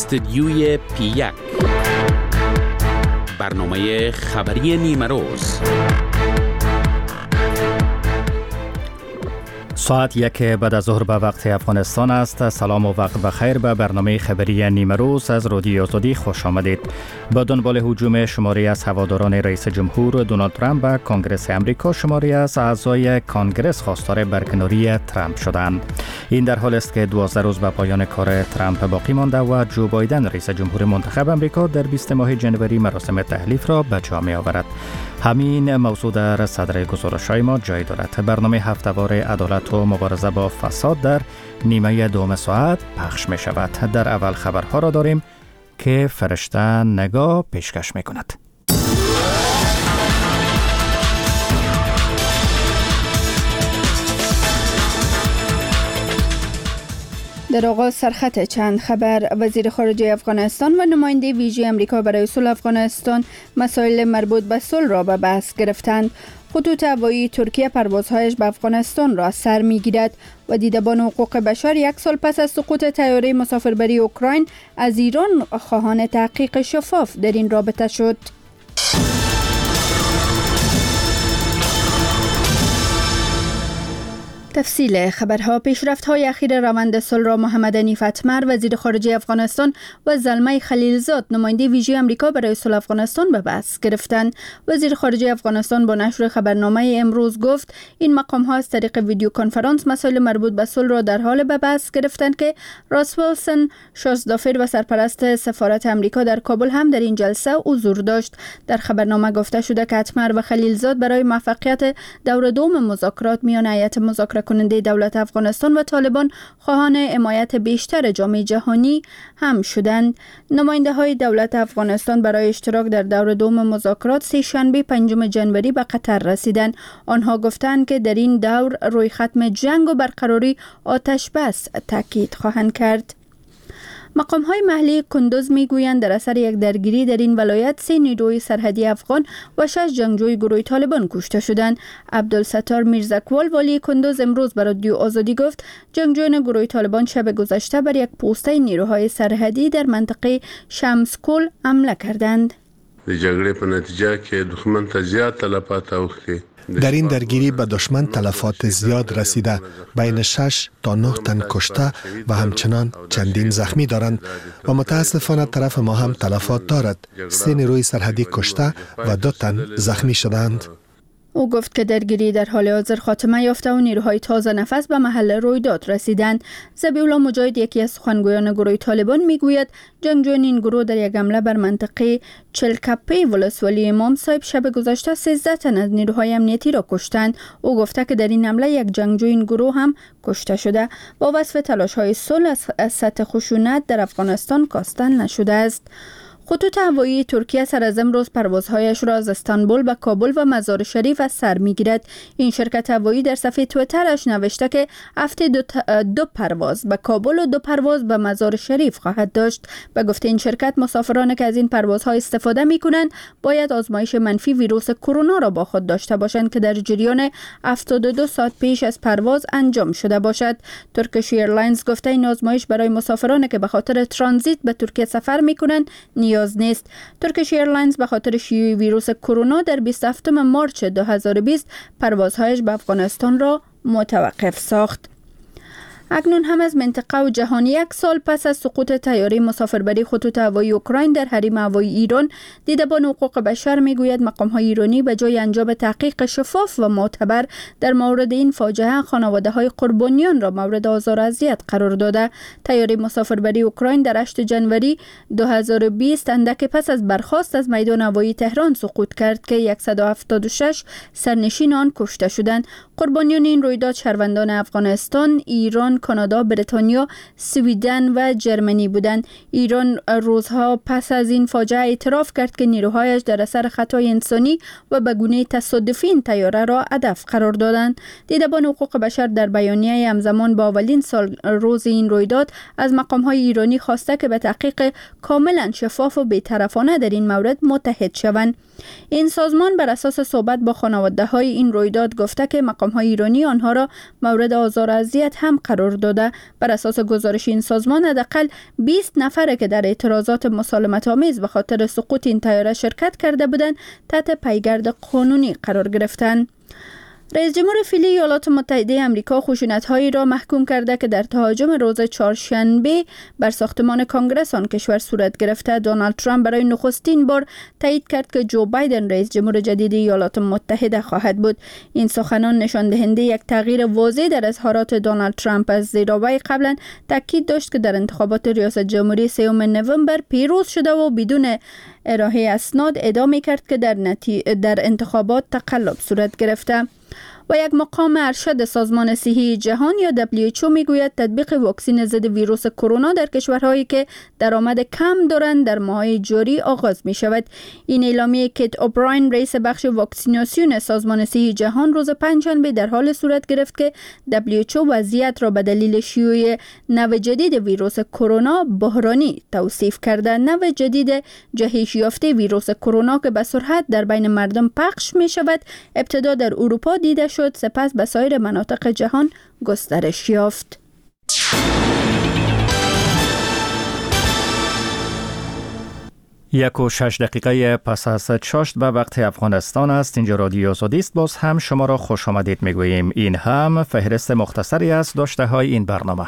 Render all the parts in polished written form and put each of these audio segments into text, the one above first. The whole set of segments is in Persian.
استودیوی P1 برنامه خبری نیمه روز. ساعت 1 بعد از ظهر به وقت افغانستان است. سلام و وقت بخیر. به برنامه خبری نیمه روز از رادیو آزادی خوش آمدید. با دنبال هجوم شماری از هواداران رئیس جمهور دونالد ترامپ به کنگره امریکا، شماری از اعضای کانگرس خواستار برکناری ترامپ شدند. این در حالی است که 12 روز به پایان کار ترامپ باقی مانده و جو بایدن رئیس جمهور منتخب امریکا در 20 ماه جنوری مراسم تحلیف را به جا می آورد. همین موضوع در صدر گزارش‌های ما جای دارد. برنامه هفته‌وار عدالت و مبارزه با فساد در نیمه دوم ساعت پخش می شود. در اول خبرها را داریم که فرشته نگاه پیشکش می کند. در آغاز سرخط چند خبر. وزیر خارجه افغانستان و نماینده ویژه امریکا برای صلح افغانستان مسائل مربوط به صلح را به بحث گرفتند. خطوط هوایی ترکیه پروازهایش به افغانستان را سر می‌گیرد و دیدبان حقوق بشر 1 سال پس از سقوط طیاره مسافربری اوکراین از ایران خواهان تحقیق شفاف در این رابطه شد. تفصیل خبرها. پیشرفت‌های اخیر روند صلح را محمد حنیف اتمر وزیر خارجه افغانستان و زلمه خلیلزاد نماینده ویژه امریکا برای صلح افغانستان به بحث گرفتند. وزیر خارجه افغانستان با نشر خبرنامه امروز گفت این مقام‌ها از طریق ویدیو کنفرانس مسائل مربوط به صلح را در حال به بحث گرفتند که راس ویلسون شازدافر و سرپرست سفارت امریکا در کابل هم در این جلسه حضور داشت. در خبرنامه گفته شده که اتمر و خلیلزاد برای موفقیت دور دوم مذاکرات میان هیئت مذاکره کننده دولت افغانستان و طالبان خواهان حمایت بیشتر جامعه جهانی هم شدند. نماینده های دولت افغانستان برای اشتراک در دور دوم مذاکرات سه‌شنبه 5 جنوری به قطر رسیدند. آنها گفتند که در این دور روی ختم جنگ و برقراری آتش بس تاکید خواهند کرد. مقام‌های محلی کندوز می‌گویند در اثر یک درگیری در این ولایت 3 نیروی سرحدی افغان و 6 جنگجوی گروه طالبان کشته شدند. عبدالستار میرزاکوال والی کندوز امروز برای رادیو آزادی گفت جنگجویان گروه طالبان شب گذشته بر یک پوسته نیروهای سرحدی در منطقه شمسکول حمله کردند. جګړې په نتیجه کې دښمن ته زیات تلفات اوښتي. در این درگیری به دشمن تلفات زیاد رسیده، بین 6 تا 9 تن کشته و همچنان چندین زخمی دارند و متاسفانه طرف ما هم تلفات دارد. 3 نیروی سرحدی کشته و 2 تن زخمی شدند. او گفت که درگیری در حال حاضر خاتمه یافته و نیروهای تازه نفس به محل رویداد رسیدند. ذبیح‌الله مجاهد یکی از سخنگویان گروه طالبان میگوید جنگجویان این گروه در یک حمله بر منطقه چلکپی ولسوالی امام صاحب شب گذشته 13 تن از نیروهای امنیتی را کشتند. او گفته که در این حمله یک جنگجوی این گروه هم کشته شده. با وصف تلاش‌های صلح از سطح خشونت در افغانستان کاستن نشده است. خطوط هوایی ترکیه سر از امروز پروازهایش را از استانبول به کابل و مزار شریف از سر می‌گیرد. این شرکت هوایی در صفحه توییترش نوشته که هفته دو پرواز به کابل و 2 پرواز به مزار شریف خواهد داشت. به گفته این شرکت مسافرانی که از این پروازها استفاده می‌کنند باید آزمایش منفی ویروس کرونا را با خود داشته باشند که در جریان 72 ساعت پیش از پرواز انجام شده باشد. ترکیش ایرلاینز گفته این آزمایش برای مسافرانی که به خاطر ترانزیت به ترکیه سفر می‌کنند نیاز نیست. ترکیش ایرلاینز به خاطر شیوع ویروس کرونا در 27 مارس 2020 پروازهایش به افغانستان را متوقف ساخت. اکنون هم از منطقه و جهان 1 سال پس از سقوط طیاره مسافربری خطوط هوایی اوکراین در حریم هوایی ایران، دیدبان حقوق بشر میگوید مقام‌های ایرانی به جای انجام تحقیق شفاف و معتبر در مورد این فاجعه خانواده‌های قربانیان را مورد آزار و اذیت قرار داده. طیاره مسافربری اوکراین در 8 جنوری 2020 اندک پس از برخاست از میدان هوایی تهران سقوط کرد که 176 سرنشین آن کشته شدند. قربانیان این رویداد شهروندان افغانستان، ایران، کانادا، بریتانیا، سویدن و جرمنی بودند. ایران روزها پس از این فاجعه اعتراف کرد که نیروهایش در اثر خطای انسانی و به گونه تصادفی این طیاره را هدف قرار دادند. دیدبان حقوق بشر در بیانیه همزمان با اولین سال روز این رویداد از مقام‌های ایرانی خواسته که به تحقیق کاملا شفاف و بی‌طرفانه در این مورد متحد شوند. این سازمان بر اساس صحبت با خانواده‌های این رویداد گفته که مقام‌های ایرانی آنها را مورد آزار و اذیت هم قرار قرار داده. بر اساس گزارش این سازمان حداقل 20 نفر که در اعتراضات مسالمت‌آمیز به خاطر سقوط این طیاره شرکت کرده بودند تحت پیگرد قانونی قرار گرفتند. رئیس جمهور فعلی ایالات متحده آمریکا خشونت‌هایی را محکوم کرده که در تهاجم روز چهارشنبه بر ساختمان کنگره آن کشور صورت گرفته. دونالد ترامپ برای نخستین بار تایید کرد که جو بایدن رئیس جمهور جدید ایالات متحده خواهد بود. این سخنان نشان دهنده یک تغییر واضح در اظهارات دونالد ترامپ از زیرا قبلا تاکید داشت که در انتخابات ریاست جمهوری 3 نوامبر پیروز شده و بدون ارائه اسناد ادعا می‌کرد که در انتخابات تقلب صورت گرفته. و یک مقام ارشد سازمان صحی جهان یا WHO میگوید تطبیق واکسن ضد ویروس کرونا در کشورهایی که درآمد کم دارند در ماه جاری آغاز می شود. این اعلامیه کیت اوبراین رئیس بخش واکسیناسیون سازمان صحی جهان روز پنجشنبه در حال صورت گرفت که WHO وضعیت را به دلیل شیوع نوع جدید ویروس کرونا بحرانی توصیف کرده. نوع جدید جهش یافته ویروس کرونا که به سرعت در بین مردم پخش می شود ابتدا در اروپا دیده شد، سپس به سایر مناطق جهان گسترش یافت. 1:06 پس از چاشت به وقت افغانستان است. اینجا رادیو آزادی است. باز هم شما را خوش آمدید میگوییم. این هم فهرست مختصری از داشته های این برنامه.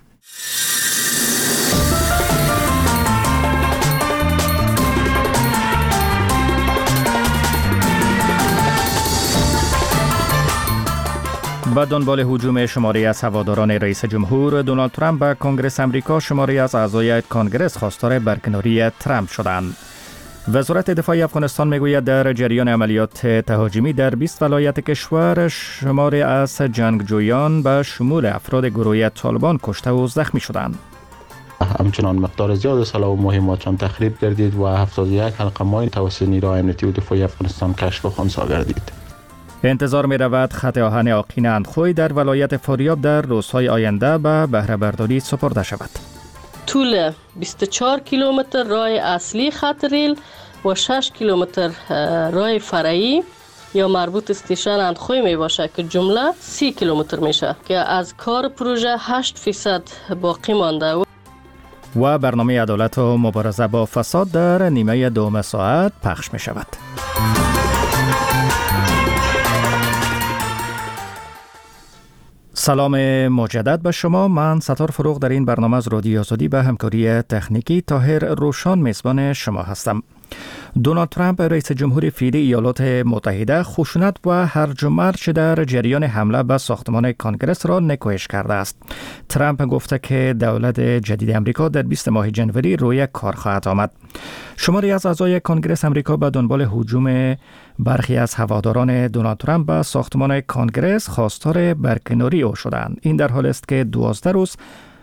به دنبال هجوم شماری از هواداران رئیس جمهور دونالد ترامپ به کنگره آمریکا، شماری از اعضای کنگره خواستار برکناری ترامپ شدند. وزارت دفاع افغانستان میگوید در جریان عملیات تهاجمی در 20 ولایت کشور شماری از جنگجویان به شمول افراد گروهی طالبان کشته و زخمی شدند. همچنان مقدار زیاد سلاح و مهمات تخریب گردید و 71 حلقه ماین توسط نیروهای امنیتی و دفاعی افغانستان کشف و خنثی گردید. انتظار می رود خط آهن آقین اندخوی در ولایت فاریاب در روزهای آینده به بهره برداری سپرده شود. طول 24 کیلومتر راه اصلی خط ریل و 6 کیلومتر راه فرعی یا مربوط استیشن اندخوی می باشه که جمله 30 کیلومتر میشه که از کار پروژه 8% باقی مانده. و برنامه عدالت و مبارزه با فساد در نیمه دوم ساعت پخش می شود. سلام مجدد به شما. من ستار فروغ در این برنامه از رادیو آزادی به همکاری تکنیکی طاهر روشان میزبان شما هستم. دونالد ترامپ رئیس جمهور فعلی ایالات متحده خشونت و هرج و مرج در جریان حمله به ساختمان کنگره را نکوهش کرده است. ترامپ گفته که دولت جدید آمریکا در 20 ماه جنوری روی کار خواهد آمد. شماری از اعضای کنگره آمریکا به دنبال هجوم برخی از هواداران دونالد ترامپ به ساختمان کنگره خواستار برکناری او شدند. این در حالی است که 12 روز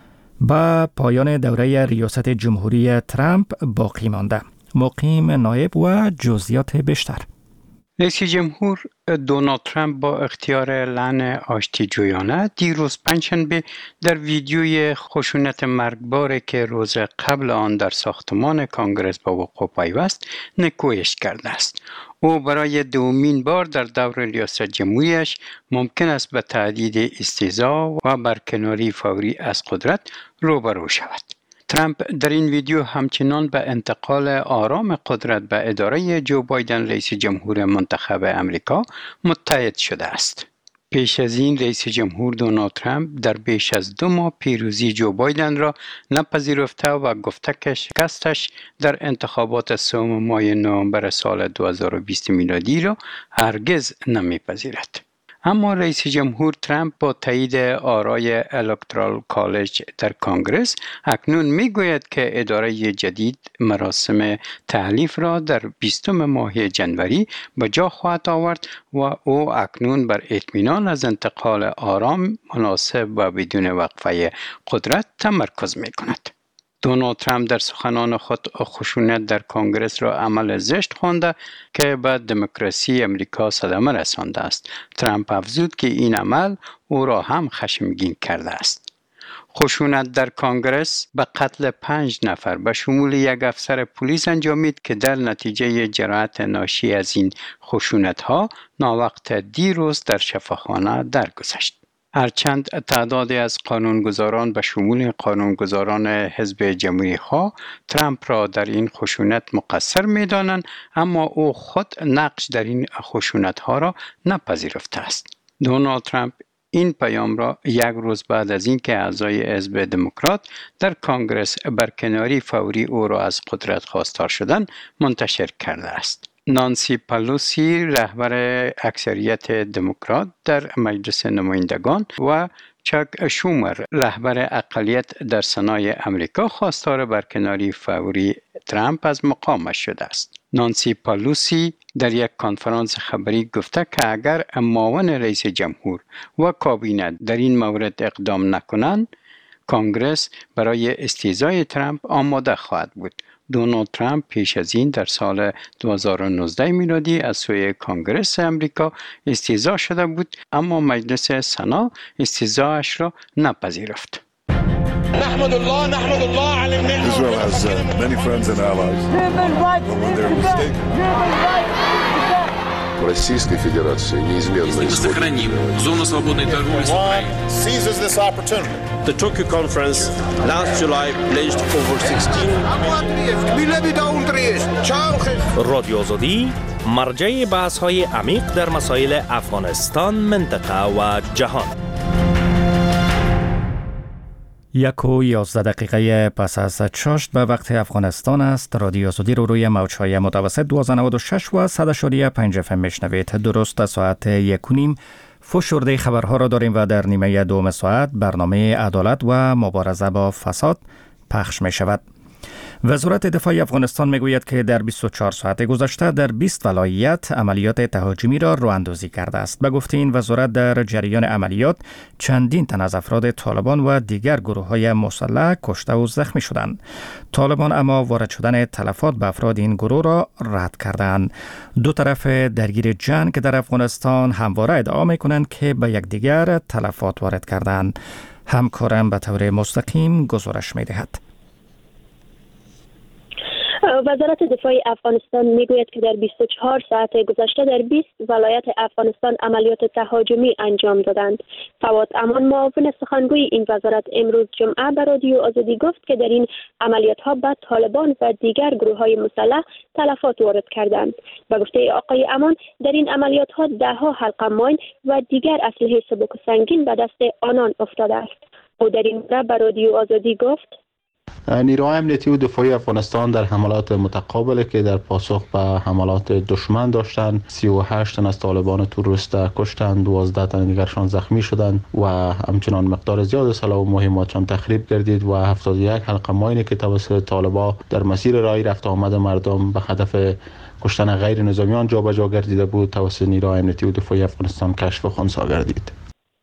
به پایان دوره ریاست جمهوری ترامپ باقی مانده. مقیم نایب و جزئیات بیشتر. رئیس جمهور دونالد ترامپ با اختیار لعن آشتیجویانه دیروز پنجشنبه در ویدیوی خشونت مرگباری که روز قبل آن در ساختمان کنگره به وقوع پیوست نکوهش کرده است. او برای دومین بار در دور ریاست جمهوریش ممکن است به تهدید استیضاح و برکناری فوری از قدرت روبرو شود. ترامپ در این ویدیو همچنان به انتقال آرام قدرت به اداره جو بایدن رئیس جمهور منتخب امریکا متحد شده است. پیش از این رئیس جمهور دونالد ترامپ در بیش از 2 ماه پیروزی جو بایدن را نپذیرفته و گفته که شکستش در انتخابات 3 ماه نوامبر سال 2020 میلادی را هرگز نمیپذیرد. اما رئیس جمهور ترامپ با تایید آرای الکترال کالج در کنگره اکنون میگوید که اداره جدید مراسم تحلیف را در 20 ماه جنوری به جا خواهد آورد و او اکنون بر اطمینان از انتقال آرام، مناسب و بدون وقفه قدرت تمرکز میکند. دونالد ترامپ در سخنان خود خشونت در کنگره را عمل زشت خوانده که به دموکراسی امریکا صدمه رسانده است. ترامپ افزود که این عمل او را هم خشمگین کرده است. خشونت در کنگره به قتل 5 نفر به شمول یک افسر پلیس انجامید که در نتیجه جراحت ناشی از این خشونت ها ناوقت دیروز در شفاخانه درگذشت. هرچند تعدادی از قانونگذاران به شمول قانونگذاران حزب جمهوری خواه ترامپ را در این خشونت مقصر می دانند، اما او خود نقش در این خشونت ها را نپذیرفته است. دونالد ترامپ این پیام را یک روز بعد از اینکه اعضای حزب دموکرات در کانگرس برکناری فوری او را از قدرت خواستار شدند منتشر کرده است. نانسی پلوسی رهبر اکثریت دموکرات در مجلس نمایندگان و چاک شومر رهبر اقلیت در سنای امریکا خواستار برکناری فوری ترامپ از مقامش شده است. نانسی پلوسی در یک کنفرانس خبری گفته که اگر معاون رئیس جمهور و کابینه در این مورد اقدام نکنند، کانگرس برای استیضای ترامپ آماده خواهد بود. دونالد ترامپ پیش از این در سال 2019 میلادی از سوی کانگرس امریکا استیضا شده بود، اما مجلس سنا استیضاش را نپذیرفت. نحمد الله على النعمة. Israel has many friends and allies. But when they're mistaken. Российской Федерации неизменно Сохраним зону свободной торговли с Украиной. Seizes this opportunity. The Tokyo conference last July pledged over 16 رادیو آزادی مرجع بحث‌های عمیق در مسائل افغانستان، منطقه و جهان. 1:11 پس از چاشت به وقت افغانستان است. رادیو آزادی رو روی موج‌های متوسط 1296 و 100.5 FM میشنوید. درست ساعت 1:30 فشرده خبرها را داریم و در نیمه دوم ساعت برنامه عدالت و مبارزه با فساد پخش می شود. وزارت دفاع افغانستان میگوید که در 24 ساعت گذشته در 20 ولایت عملیات تهاجمی را راهاندازی کرده است. به گفته این وزارت در جریان عملیات چندین تن از افراد طالبان و دیگر گروه‌های مسلح کشته و زخمی شدند. طالبان اما وارد شدن تلفات به افراد این گروه را رد کردند. دو طرف درگیر جنگ در افغانستان همواره ادعا می‌کنند که به یکدیگر تلفات وارد کردند. همکارم به طور مستقیم گزارش می‌دهد. وزارت دفاع افغانستان میگوید که در 24 ساعت گذشته در 20 ولایت افغانستان عملیات تهاجمی انجام دادند. فواد امان معاون سخنگوی این وزارت امروز جمعه به رادیو آزادی گفت که در این عملیات ها به طالبان و دیگر گروه های مسلح تلفات وارد کردند. به گفته آقای امان در این عملیات ها دهها حلقه ماین و دیگر اسلحه سبک و سنگین به دست آنان افتاده است. او در این باره به رادیو آزادی گفت نیروهای امنیتی و دفاعی افغانستان در حملات متقابلی که در پاسخ به حملات دشمن داشتند 38 تن از طالبان تروریست کشتند، 12 تن دیگرشان زخمی شدند و همچنان مقدار زیاد سلاح و مهماتشان تخریب گردید و 71 حلقه ماینی که توسط طالبان در مسیر راه رفت آمد مردم به هدف کشتن غیر نظامیان جابجا گردیده بود توسط نیروهای امنیتی و دفاعی افغانستان کشف و خنثی گردید.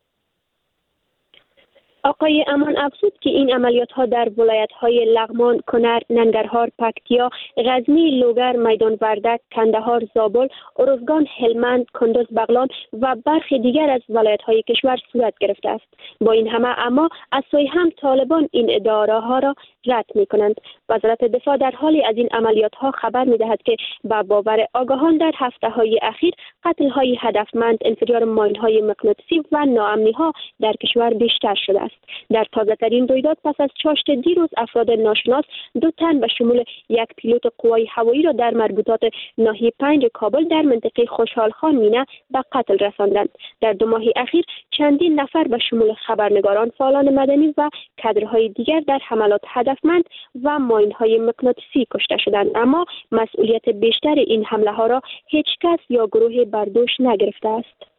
آقای امان افزود که این عملیات ها در ولایت های لغمان، کنر، ننگرهار، پکتیا، غزنی، لوگر، میدان وردک، کندهار، زابل، ارزگان، هلمند، کندز، بغلان و برخی دیگر از ولایت های کشور صورت گرفته است. با این همه اما از سوی هم طالبان این ادعاها را رد می کنند. وزارت دفاع در حالی از این عملیات ها خبر می دهد که با باور آگاهان در هفته های اخیر قتل های هدفمند، انفجار ماین های مغناطیسی و ناامنی ها در کشور بیشتر شده است. در تازه ترین رویداد پس از چاشت دیروز افراد ناشناس 2 تن به شمول یک پیلوت قوای هوایی را در مربوطات ناحیه 5 کابل در منطقه خوشحال خان مینه به قتل رساندند. در 2 ماه اخیر چندین نفر به شمول خبرنگاران، فعالان مدنی و کادرهای دیگر در حملات هدفمند و ماین‌های مغناطیسی کشته شدند، اما مسئولیت بیشتر این حمله ها را هیچ کس یا گروه بر دوش نگرفته است.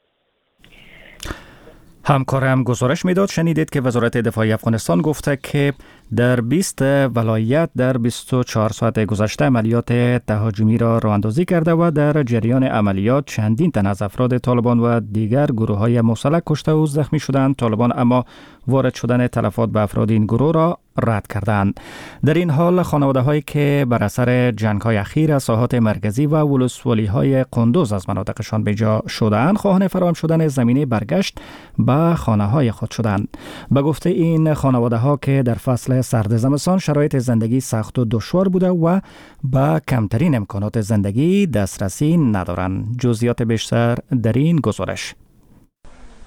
همکارم گزارش میداد. شنیدید که وزارت دفاع افغانستان گفته که در 20 ولایت در 24 ساعت گذشته عملیات تهاجمی را راهاندازی کرده و در جریان عملیات چندین تن از افراد طالبان و دیگر گروه‌های مسلح کشته و زخمی شدند. طالبان اما وارد شدن تلفات به افراد این گروه را رد کردند. در این حال خانواده‌هایی که بر اثر جنگ‌های اخیر از ساحات مرکزی و ولسوالی‌های قندوز از مناطقشان به جا شدند، خواهان فراهم شدن زمینه برگشت به خانه‌های خود شدند. به گفته این خانواده‌ها که در فصل سرد زمستان شرایط زندگی سخت و دشوار بوده و به کمترین امکانات زندگی دسترسی ندارند. جزئیات بیشتر در این گزارش.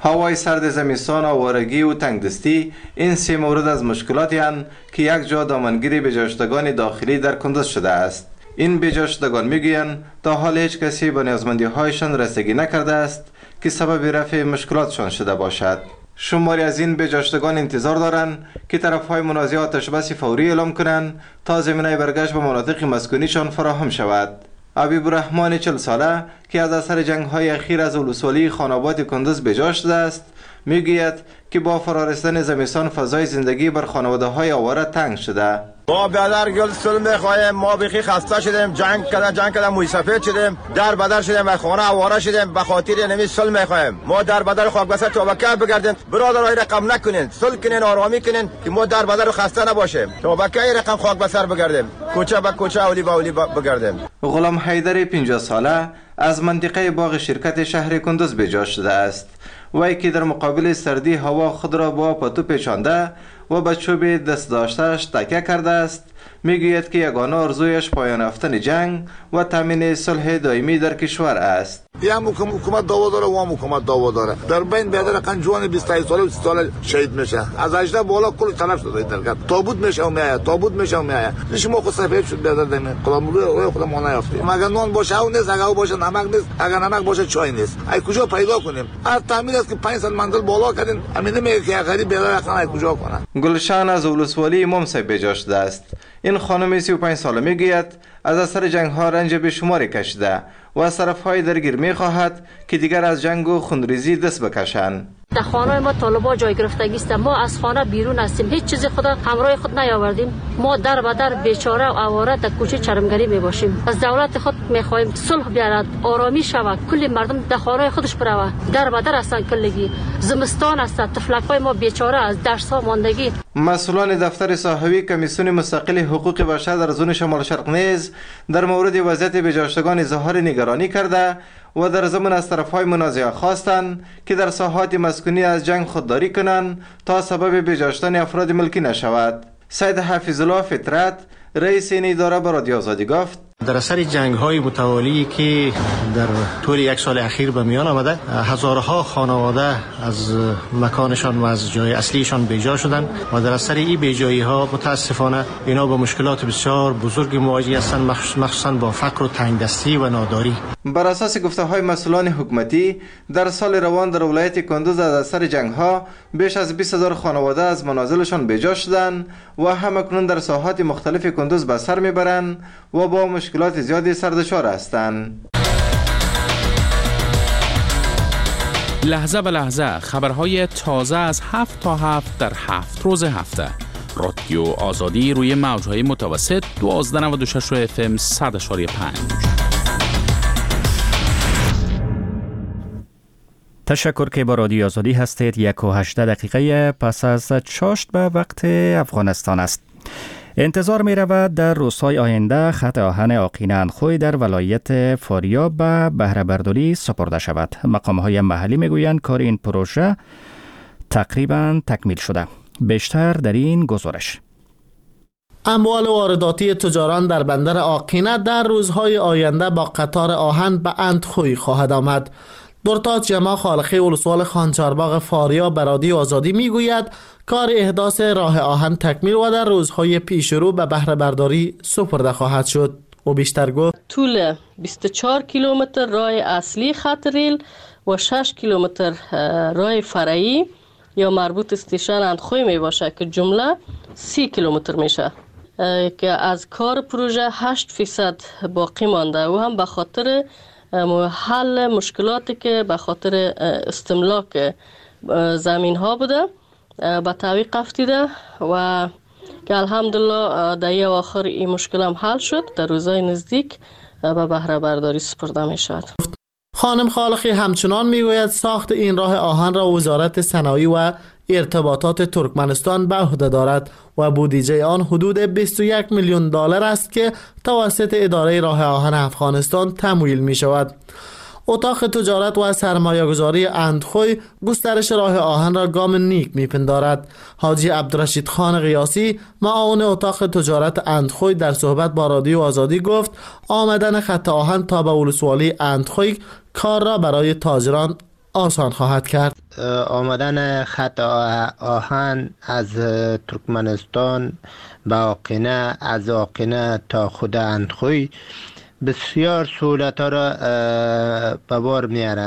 هوای سرد زمستان، آوارگی و تنگدستی این سه مورد از مشکلاتی هستند که یک جا دامنگیری بجاشتگان داخلی در کندز شده است. این بجاشتگان میگویند تا حال هیچ کسی به نیازمندی هایشان رسیدگی نکرده است که سبب رفع مشکلاتشان شده باشد. شماری از این بجاشتگان انتظار دارند که طرفهای منازعه آتش بس فوری اعلام کنند تا زمینه برگشت به مناطق مسکونیشان فراهم شود. حبیب الرحمن 40 ساله که از اثر جنگ‌های اخیر از ولسوالی خانوات کندز بجا شده است میگوید که با فرارسیدن زمستان فضای زندگی بر خانواده‌های آواره تنگ شده. ما برادر گل سل میخوایم، ما بخی خسته شدیم، جنگ کردن موی سفید شدیم، در بدر شدیم و خانه آواره شدیم، به خاطر نمی سل میخوایم. ما در بدر خاک بسر توبکه بگردیم. برادرای رقم نکنین، سل کنین، آرامی کنین که ما در بدر خسته نباشیم. توبکه رقم خاک بسر بگردیم، کوچه به کوچه، اولی به اولی بگردیم. غلام حیدر 50 ساله از منطقه باغ شرکت شهر کندز بجا شده است. وی که در مقابل سردی هوا خود را با پتو پیچانده و به چوب دست داشتهش تکیه کرده است، میگوید که یگانه آرزویش پایان یافتن جنگ و تامین صلح دائمی در کشور است. یا حکومت دعوا داره و هم حکومت دعوا داره. در بین بیادر قنجوان 25 ساله و 30 ساله شهید میشه. از 18 بالا کل تلف شده در تابوت میشه و میآید. نش ما خود سفید شد بیادر دمین. خودم روی خودم ما نیافتیم. مگر نان باشه او نیست، اگر او باشه نمک نیست، اگر نمک باشه چای نیست. ای کجا پیدا کنیم؟ هر تعمیر است که 5 سال منزل بالا کردین، همین میگه که غریب بیادر اصلا کجا کنه. گلشن از ولسوالی امام صاحب بجا شده است. این خانم 35 ساله میگوید از اثر جنگ ها رنج بیشماری کشیده و از طرفهای درگیر میخواهد که دیگر از جنگ و خونریزی دست بکشند. در خانه ما طالبا جای گرفتگی است. ما از خانه بیرون هستیم، هیچ چیزی خود همراه خود نیاوردیم. ما در بدر بیچاره و آواره در کوچه چرمگری میباشیم. از دولت خود میخواهیم صلح بیارد، آرامی شود، کل مردم در خانه خودش برود. در بدر هستن، کلگی زمستان است، طفلکای ما بیچاره از درس ها ماندگی. مسئولان دفتر صاحبی کمیسیون مستقل حقوق بشر در زون شمال شرق نیز در مورد وضعیت بجاشتگان اظهار نگرانی کرده و در ضمن از طرفهای منازعه خواستند که در ساحات مسکونی از جنگ خودداری کنند تا سبب بجاشتن افراد ملکی نشود. سید حفیظ الله فطرت رئیس این اداره به رادیو آزادی گفت در اثر جنگ‌های متوالی که در طول یک سال اخیر به میان آمده، هزارها خانواده از مکانشان و از جای اصلیشان بیجا شدند و در اثر این بیجایی‌ها متاسفانه اینا با مشکلات بسیار بزرگ مواجه هستند، مخصوصاً با فقر و تنگدستی و ناداری. بر اساس گفته‌های مسئولان حکومتی در سال روان در ولایت کندز از اثر جنگ‌ها بیش از 20,000 خانواده از منازلشان بیجا شدند و همکنون در ساحات مختلف کندز به سر میبرند و با مشکلات زیادی سردشار هستند. لحظه به لحظه خبرهای تازه از 7 تا 7 در 7 روز هفته. رادیو آزادی روی موجهای متوسط 1296 FM 100.5. تشکر که با رادیو آزادی هستید. 1:18 پس از چاشت به وقت افغانستان است. انتظار می رود در روزهای آینده خط آهن آقین اندخوی در ولایت فاریاب به بهره برداری سپرده شود. مقام‌های محلی می گویند کار این پروژه تقریبا تکمیل شده. بیشتر در این گزارش. اموال وارداتی تجاران در بندر آقینه در روزهای آینده با قطار آهن به اندخوی خواهد آمد. درتاج جمع خالقی ولسوال خانچارباغ فاریاب به رادیو آزادی میگوید کار احداث راه آهن تکمیل و در روزهای پیش رو به بهره برداری سپرده خواهد شد. و بیشتر گفت طول 24 کیلومتر راه اصلی خط ریل و 6 کیلومتر راه فرعی یا مربوط استیشن اندخوی می باشه که جمله 30 کیلومتر میشه که از کار پروژه 8% باقی مانده و هم به خاطر حل مشکلاتی که به خاطر استملاک زمین ها بوده به تعویق افتیده و که الحمدلله در یه آخر این مشکل هم حل شد. در روزهای نزدیک به بهره برداری سپرده می شود. خانم خالقی همچنان میگوید ساخت این راه آهن را وزارت صنایع و ارتباطات ترکمنستان به عهده دارد و بودجه آن حدود 21 میلیون دلار است که توسط اداره راه آهن افغانستان تمویل می شود. اتاق تجارت و سرمایه‌گذاری اندخوی گسترش راه آهن را گام نیک می‌پندارد. حاجی عبدالرشید خان قیاسی معاون اتاق تجارت اندخوی در صحبت با رادیو آزادی گفت آمدن خط آهن تا به ولسوالی اندخوی کار را برای تاجران آسان خواهد کرد. آمدن خط آهن از ترکمنستان به آقینه، از آقینه تا خود اندخوی بسیار سهولت‌ها را به بار میاره.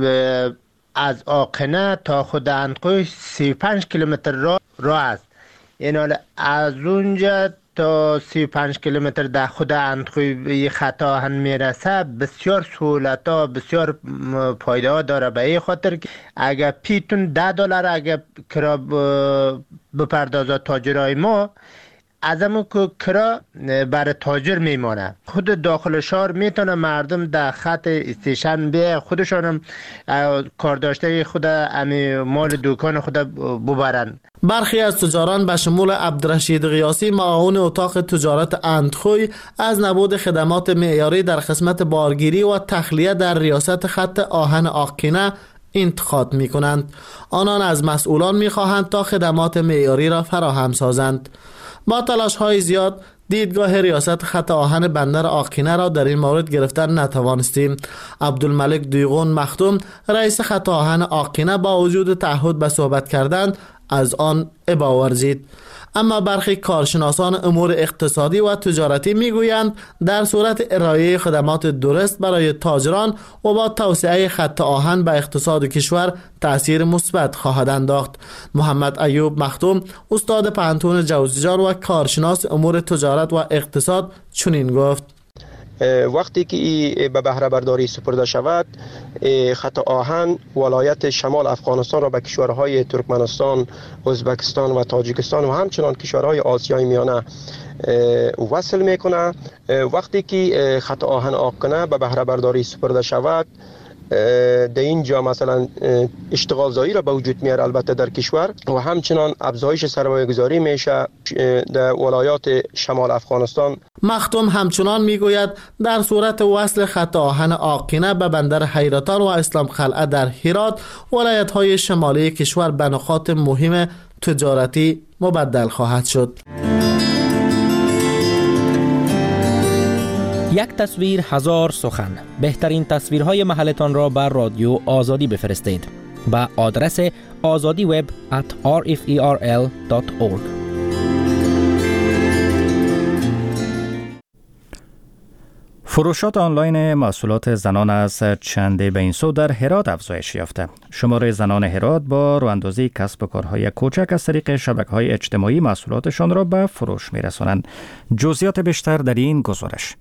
از آقینه تا خود اندخوی 35 کیلومتر راه است. این از اونجا تا 35 کیلومتر در خود اندخوی به خط آهن میرسه بسیار سهولت‌ها، بسیار فایده ها داره. به این خاطر که اگر پیتون $10 اگر کرا بپردازه تاجرای ما، از همون که کرا برای تاجر میمانه. خود داخل شهر میتونه مردم در خط استیشن به خودشانم کار داشته خود مال دکان خود ببرن. برخی از تجاران به شمول عبدالرشید قیاسی معاون اتاق تجارت اندخوی از نبود خدمات معیاری در قسمت بارگیری و تخلیه در ریاست خط آهن آقینه انتقاد می کنند. آنان از مسئولان می خواهند تا خدمات معیاری را فراهم سازند. با تلاش های زیاد دیدگاه ریاست خط آهن بندر آقینه را در این مورد گرفتن نتوانستیم. عبدالملک دیغون مختوم رئیس خط آهن آقینه با وجود تعهد به صحبت کردن از آن ابا ورزید. اما برخی کارشناسان امور اقتصادی و تجارتی میگویند در صورت ارائه خدمات درست برای تاجران و با توسعه خط آهن به اقتصاد کشور تأثیر مثبت خواهد انداخت. محمد ایوب مختوم استاد پانتون جوزجان و کارشناس امور تجارت و اقتصاد چنین گفت: وقتی که به بهره برداری سپرده شود، خط آهن ولایت شمال افغانستان را به کشورهای ترکمنستان، ازبکستان و تاجیکستان و همچنان کشورهای آسیای میانه وصل میکنه. وقتی که خط آهن آقینه به بهره برداری سپرده شود، در اینجا مثلا اشتغال زایی را به وجود میاره البته در کشور و همچنان افزایش سرمایه گذاری میشه در ولایات شمال افغانستان. مختوم همچنان میگوید در صورت وصل خط آهن آقینه به بندر حیرتان و اسلام قلعه در هرات، ولایت های شمالی کشور به نقاط مهم تجارتی مبدل خواهد شد. یک تصویر هزار سخن. بهترین تصویرهای محلتان را بر رادیو آزادی بفرستید به آدرس azadiweb@rferl.org. فروشات آنلاین محصولات زنان از چند به این سو در هرات افزایش یافته. شمار زنان هرات با راه‌اندازی کسب و کارهای کوچک از طریق شبکه‌های اجتماعی محصولاتشان را به فروش می‌رسانند. جزئیات بیشتر در این گزارش.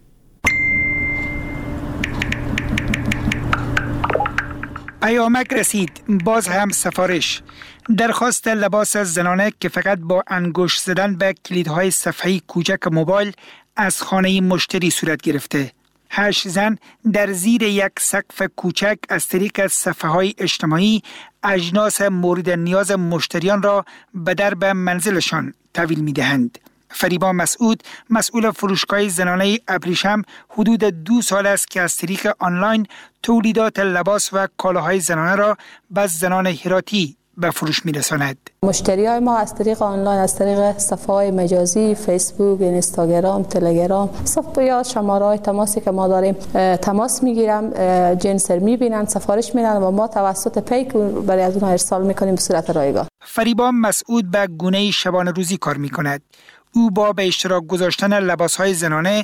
پیامک رسید، باز هم سفارش. درخواست لباس زنانه که فقط با انگشت زدن به کلیدهای صفحه کوچک موبایل از خانه مشتری صورت گرفته. 8 زن در زیر یک سقف کوچک از طریق صفحه‌های اجتماعی اجناس مورد نیاز مشتریان را به درب منزلشان تحویل می‌دهند. فریبا مسعود، مسئول فروشگاه زنانه ابریشم، حدود 2 سال است که از طریق آنلاین تولیدات لباس و کالاهای زنانه را به زنان هراتی به فروش می‌رساند. مشتریای ما از طریق آنلاین، از طریق صفحه‌های مجازی، فیسبوک، اینستاگرام، تلگرام، صفحه یا شماره‌های تماسی که ما داریم تماس می‌گیرن، جنس می‌بینن، سفارش میدن و ما توسط پیک برای از اونها ارسال می‌کنیم به صورت رایگان. فریبا مسعود به گونه شبانه روزی کار می‌کند. او با به اشتراک گذاشتن لباس‌های زنانه،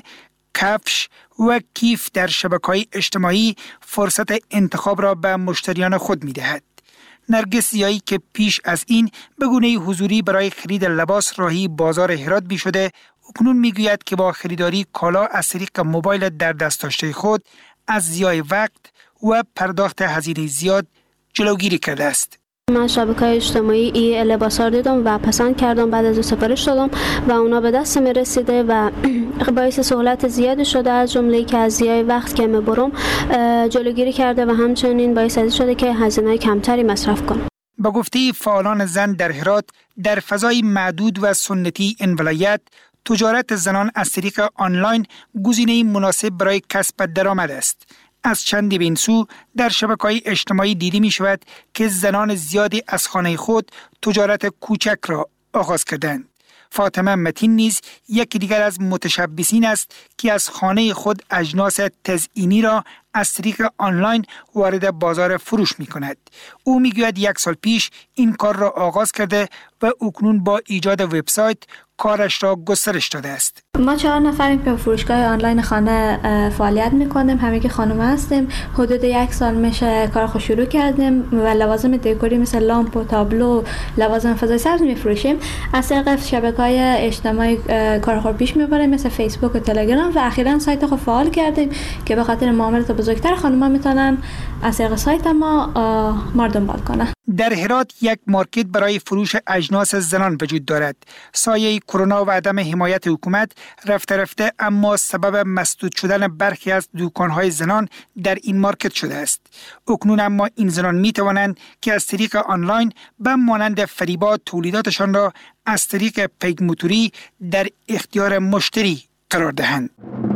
کفش و کیف در شبکه‌های اجتماعی فرصت انتخاب را به مشتریان خود می‌دهد. نرگس زیایی که پیش از این به گونه حضوری برای خرید لباس راهی بازار هرات شده، اکنون میگوید که با خریداری کالا از طریق موبایل در دست داشته خود از ضیاع وقت و پرداخت هزینه زیاد جلوگیری کرده است. من شبکه‌های اجتماعی ای لباسا دیدم و پسند کردم، بعد از سفارش دادم و اونا به دست می رسیده و باعث سهولت زیادی شده، از جمله که از ضیاع وقت که میبرم جلوگیری کرده و همچنین باعث شده که هزینه کمتری مصرف کنم. با گفته فعالان زن در هرات، در فضای معدود و سنتی این ولایت، تجارت زنان از طریق آنلاین گزینه مناسب برای کسب درآمد است. از چندی به این سو در شبکه‌های اجتماعی دیده می شود که زنان زیادی از خانه خود تجارت کوچک را آغاز کردند. فاطمه متین نیز یکی دیگر از متشبثین است که از خانه خود اجناس تزئینی را از طریق آنلاین وارد بازار فروش می کند. او می گوید 1 سال پیش این کار را آغاز کرده و اکنون با ایجاد وبسایت کارش را گسترش داده است. ما 4 نفریم که فروشگاه آنلاین خانه فعالیت میکنیم. همگی خانم هستیم. حدود 1 سال میشه کار خود شروع کردیم و لوازم دکوری مثل لامپ و تابلو، لوازم فضای سبز میفروشیم. از طریق شبکه‌های اجتماعی کار خود پیش میبریم مثل فیسبوک و تلگرام و اخیراً سایت خود فعال کردیم که به خاطر معاملات بزرگتر خانم‌ها میتونن از طریق سایت ما ما دنبال کنن. در هرات یک مارکت برای فروش اجناس زنان وجود دارد. سایه کرونا و عدم حمایت حکومت رفته اما سبب مسدود شدن برخی از دکان‌های زنان در این مارکت شده است. اکنون اما این زنان می توانند که از طریق آنلاین به مانند فریبا تولیداتشان را از طریق پیک موتوری در اختیار مشتری قرار دهند.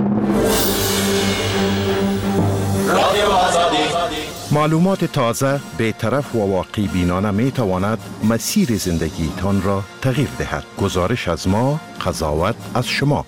معلومات تازه، بی‌طرف و واقعی بینانه می تواند مسیر زندگیتان را تغییر دهد. گزارش از ما، قضاوت از شما.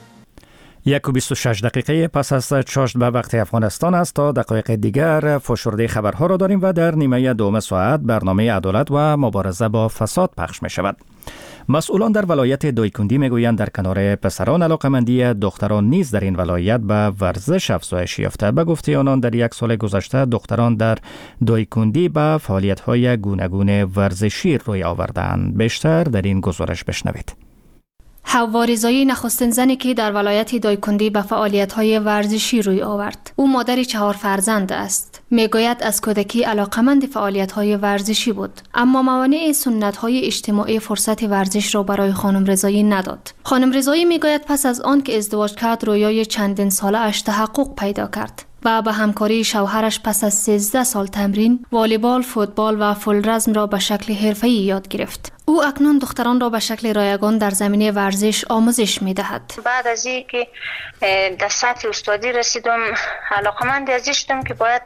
1:26 دقیقه پس از چاشت به وقت افغانستان است. تا دقایق دیگر فشرده خبرها را داریم و در نیمه دوم ساعت برنامه عدالت و مبارزه با فساد پخش می شود. مسئولان در ولایت دایکندی میگویند در کنار پسران علاقمندی دختران نیز در این ولایت به ورزش افزایش یافته. به گفته آنان در 1 سال گذشته دختران در دایکندی به فعالیت‌های گوناگون ورزشی روی آوردند. بیشتر در این گزارش بشنوید. حوا رضایی نخستین زنی که در ولایت دایکندی به فعالیت‌های ورزشی روی آورد. او مادر 4 فرزند است. میگوید از کودکی علاقمند فعالیت‌های ورزشی بود، اما موانع سنت‌های اجتماعی فرصت ورزش را برای خانم رضایی نداد. خانم رضایی میگوید پس از آن که ازدواج کرد رویای چندین ساله اش تحقق پیدا کرد و به همکاری شوهرش پس از 13 سال تمرین والیبال، فوتبال و فولرزم را به شکل حرفه‌ای یاد گرفت. او اکنون دختران را به شکل رایگان در زمینه ورزش آموزش می‌دهد. بعد از اینکه در سطح استادی رسیدم، علاقمند ازی شدم که باید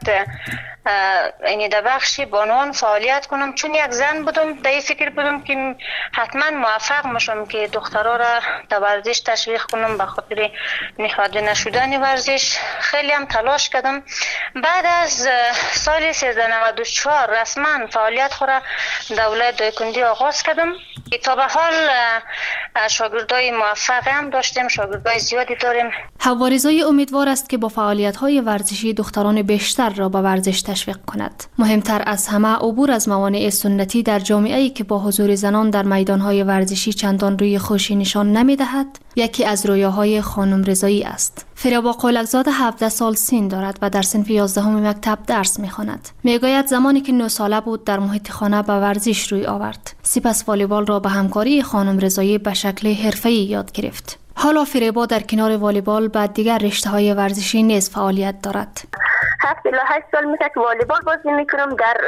یعنی در بخش بانوان فعالیت کنم، چون یک زن بودم در این فکر بودم که حتما موفق میشم که دخترها را در ورزش تشویق کنم. به خاطر نهاده نشدن ورزش خیلی هم تلاش کردم. بعد از سال 1394 رسما فعالیت خود را در ولایت دایکندی آغاز کردم. تا به حال شاگردای موفق هم داشتیم، شاگردای زیادی داریم. حوا رضایی امیدوار است که با فعالیت‌های ورزشی دختران بیشتر را به ورزش تشویق کند. مهمتر از همه عبور از موانع سنتی در جامعه‌ای که با حضور زنان در میدان‌های ورزشی چندان روی خوشی نشان نمی‌دهد، یکی از رویاهای خانم رضایی است. فریبا قولکزاده 17 سال سن دارد و در صنف 11 مکتب درس می‌خواند. میگوید زمانی که 9 ساله بود در محیط خانه به ورزش روی آورد. سپس والیبال را به همکاری خانم رضایی به شکل حرفه‌ای یاد گرفت. حالا فریبا در کنار والیبال بعد دیگر رشته‌های ورزشی نیز فعالیت دارد. 7 الی 8 سال میشه که والیبال بازی میکنم. در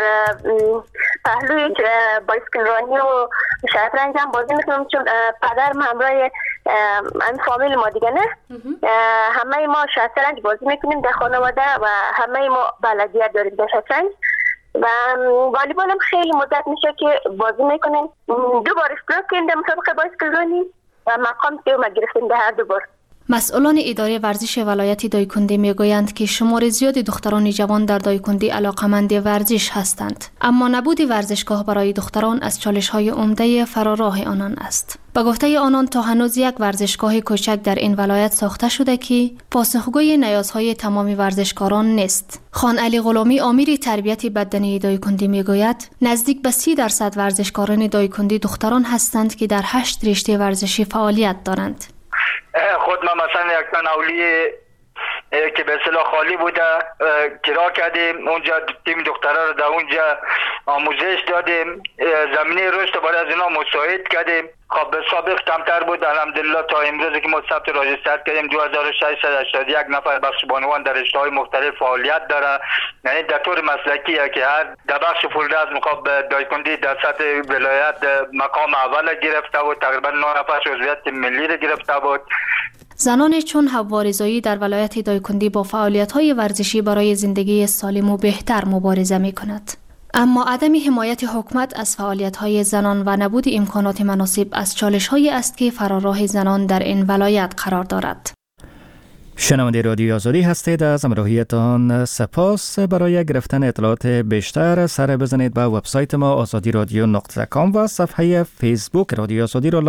پهلوی بایسکل رانی و شطرنج هم بازی میکنم، چون پدرم همراه این فامیل ما دیگه نه همه ما شطرنج بازی میکنیم در خانواده و همه ما بلدیت داریم در شطرنج. و والیبال هم خیلی مدت میشه که بازی میکنیم. 2 بار اشتراک کردیم مسابقه بایسکل رانی و مقام سوم گرفتیم در هر 2 بار. مسئولان اداره ورزش ولایت دایکندی میگویند که شمار زیادی دختران جوان در دایکندی علاقمند ورزش هستند، اما نبود ورزشگاه برای دختران از چالش‌های عمده فراراه آنان است. به گفته آنان تا هنوز یک ورزشگاه کوچک در این ولایت ساخته شده که پاسخگوی نیازهای تمام ورزشکاران نیست. خان علی غلامی امیر تربیت بدنی دایکندی میگوید نزدیک به 30% ورزشکاران دایکندی دختران هستند که در 8 رشته ورزشی فعالیت دارند. خود ما مثلا یک تن اولیه که به اصطلاح خالی بوده کرا کردیم، اونجا تیم دخترها رو در اونجا آموزش دادیم، زمینه رشد برای از اینا مساعد کردیم. خب سابق کمتر بود، الحمدلله تا امروز که ما ثبت راجستر کردیم 2681 نفر بخش بانوان در رشته‌های مختلف فعالیت داره. یعنی در طور مسلکیه که هر در بخش فولرزم خب دایکندی در سطح ولایت مقام اول گرفته بود، تقریبا 9 نفر عضویت ملی رو گرفته بود. زنان چون حوا رضایی در ولایت دایکندی با فعالیت‌های ورزشی برای زندگی سالم و بهتر مبارزه می‌کند. اما عدم حمایت حکومت از فعالیت‌های زنان و نبود امکانات مناسب از چالش‌هایی است که فراراه زنان در این ولایت قرار دارد. شنونده رادیو آزادی هستید. از همراهیتان سپاس. برای گرفتن اطلاعات بیشتر سر بزنید به وبسایت ما azadiradyo.com و صفحه فیسبوک رادیو آزادی را